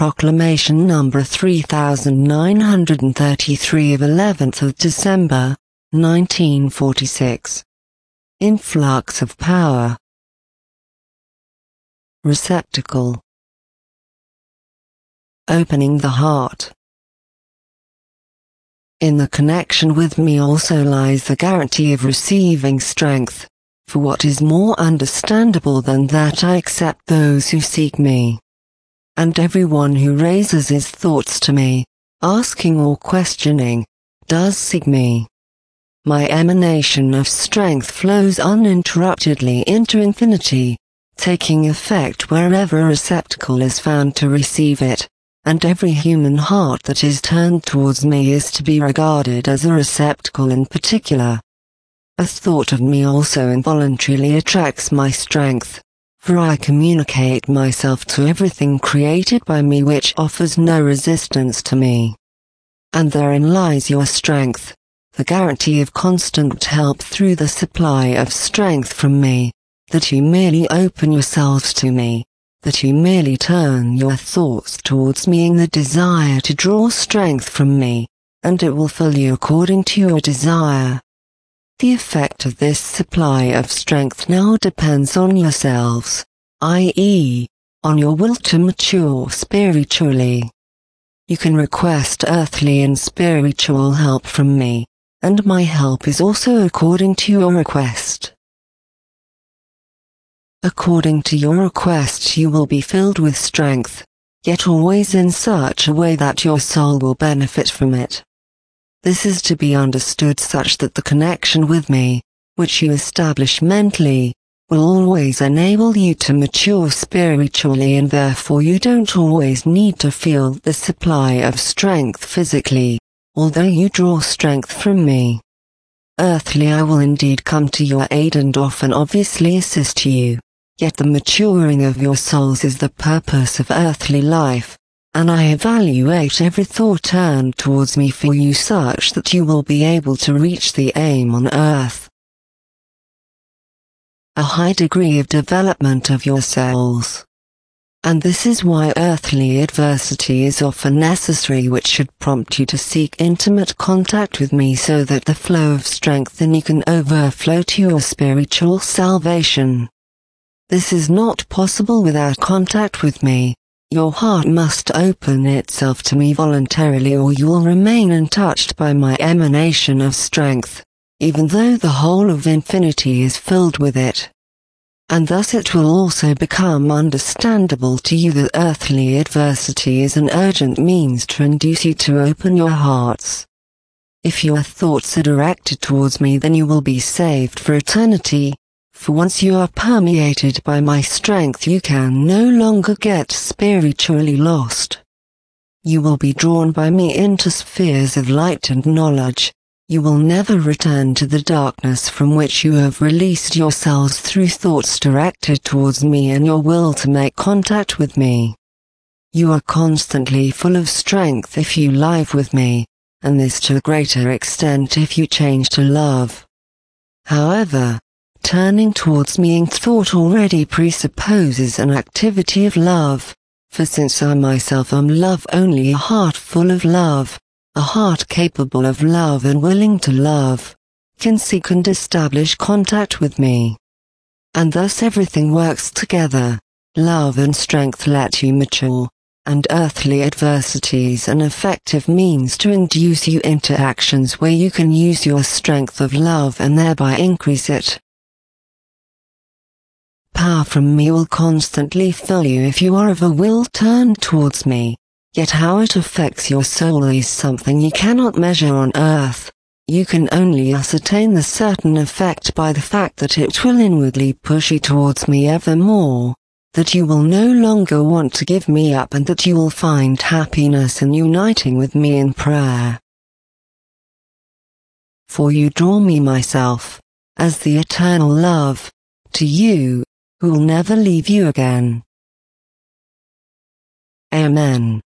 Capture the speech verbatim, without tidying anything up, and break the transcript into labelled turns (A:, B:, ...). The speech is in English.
A: Proclamation number three thousand nine hundred thirty-three of eleventh of December, nineteen forty-six. Influx of power. Receptacle. Opening the heart. In the connection with me also lies the guarantee of receiving strength, for what is more understandable than that I accept those who seek me. And everyone who raises his thoughts to me, asking or questioning, does seek me. My emanation of strength flows uninterruptedly into infinity, taking effect wherever a receptacle is found to receive it, and every human heart that is turned towards me is to be regarded as a receptacle in particular. A thought of me also involuntarily attracts my strength, for I communicate myself to everything created by me which offers no resistance to me. And therein lies your strength, the guarantee of constant help through the supply of strength from me, that you merely open yourselves to me, that you merely turn your thoughts towards me in the desire to draw strength from me, and it will fill you according to your desire. The effect of this supply of strength now depends on yourselves, that is, on your will to mature spiritually. You can request earthly and spiritual help from me, and my help is also according to your request. According to your request you will be filled with strength, yet always in such a way that your soul will benefit from it. This is to be understood such that the connection with me, which you establish mentally, will always enable you to mature spiritually, and therefore you don't always need to feel the supply of strength physically, although you draw strength from me. Earthly I will indeed come to your aid and often obviously assist you, yet the maturing of your souls is the purpose of earthly life, and I evaluate every thought turned towards me for you such that you will be able to reach the aim on earth. A high degree of development of your souls. And this is why earthly adversity is often necessary, which should prompt you to seek intimate contact with me so that the flow of strength in you can overflow to your spiritual salvation. This is not possible without contact with me. Your heart must open itself to me voluntarily, or you will remain untouched by my emanation of strength, even though the whole of infinity is filled with it. And thus it will also become understandable to you that earthly adversity is an urgent means to induce you to open your hearts. If your thoughts are directed towards me, then you will be saved for eternity. For once you are permeated by my strength, you can no longer get spiritually lost. You will be drawn by me into spheres of light and knowledge. You will never return to the darkness from which you have released yourselves through thoughts directed towards me and your will to make contact with me. You are constantly full of strength if you live with me, and this to a greater extent if you change to love. However, turning towards me in thought already presupposes an activity of love, for since I myself am love, only a heart full of love, a heart capable of love and willing to love, can seek and establish contact with me. And thus everything works together. Love and strength let you mature, and earthly adversity is an effective means to induce you into actions where you can use your strength of love and thereby increase it. Power from me will constantly fill you if you are of a will turned towards me, yet how it affects your soul is something you cannot measure on earth. You can only ascertain the certain effect by the fact that it will inwardly push you towards me evermore, that you will no longer want to give me up, and that you will find happiness in uniting with me in prayer. For you draw me myself, as the eternal love, to you, who will never leave you again. Amen.